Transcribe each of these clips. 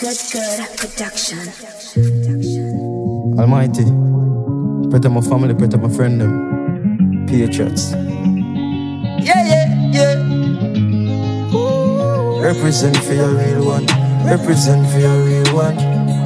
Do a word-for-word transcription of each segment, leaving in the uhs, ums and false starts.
Good, good production. Almighty, protect my family, protect my friend them. Patriots. Yeah, yeah, yeah. Represent for your real one. Represent for your real one.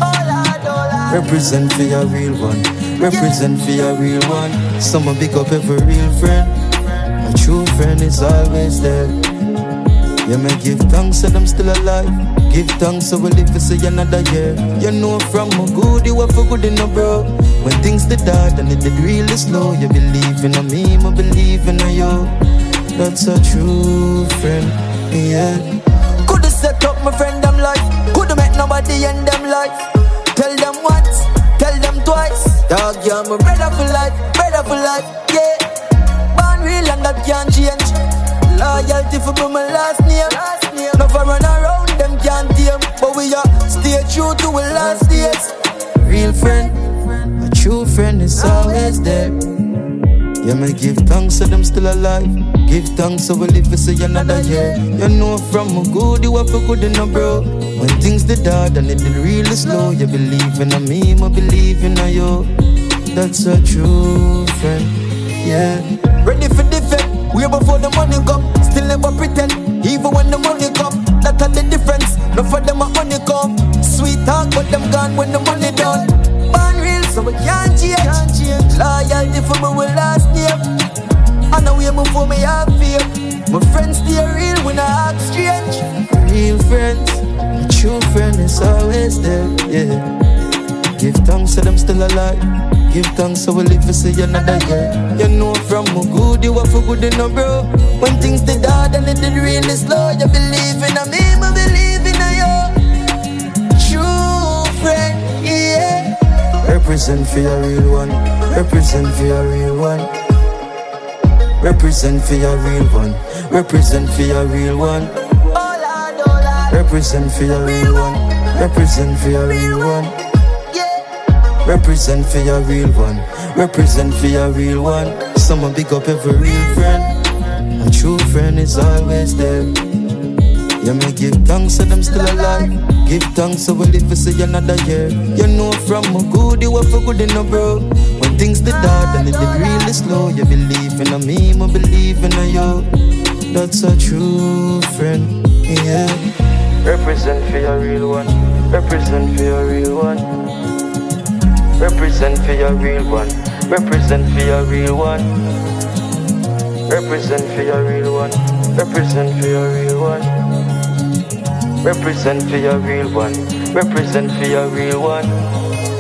Represent for your real one. Represent for your real one. Someone pick up every real friend. A true friend is always there. You may give thanks that I'm still alive. Give thanks so we live to see another year. You know from a good you are for good in a bro. When things did hard and it did really slow, you believe in a me, I believe in a you. That's a true friend, yeah. Coulda set up my friend them life. Coulda met nobody in them life. Tell them once, tell them twice. Dog, you're my brother for life, brother for life, yeah. Born real and that can't change. Loyalty for my last name. No for run around them can't tame. But we are stay true to our last days. Real friend, a true friend is always there. You may give thanks so them still alive. Give thanks so we live to see another year. You know from a good you are for good in a bro. When things did hard and it did really slow, you believe in a me, I believe in a you. That's a true friend, yeah. Ready for defend, way before the money come. Still never pretend, even when the money come. That's the difference, no for them a money come. Sweet talk, but them gone when the money done. Born real, so we can't change. Loyalty for me will last name. I know we move for me have fear. My friends stay real when I act strange. Real friends, a true friend is always there, yeah. Give thanks so them still alive. Give thanks so we live to see another year. You know from a good you are for good in a bro. When things did hard and it did really slow, you believe in a me, I believe in a you. True friend, yeah. Represent for your real one. Represent for your real one. Represent for your real one. Represent for your real one. Represent for your real one. Represent for your real one. Represent for your real one. Represent for your real one. Someone pick up every real friend. A true friend is always there. You may give thanks so them still alive. Give thanks so we live to see another year. You know from a good you are for good in a bro. When things did hard and it did really slow, you believe in a me, I believe in a you. That's a true friend, yeah. Represent for your real one. Represent for your real one. Represent for your real one. Represent for your real one. Represent for your real one. Represent for your real one. Represent for your real one. Represent for your real one.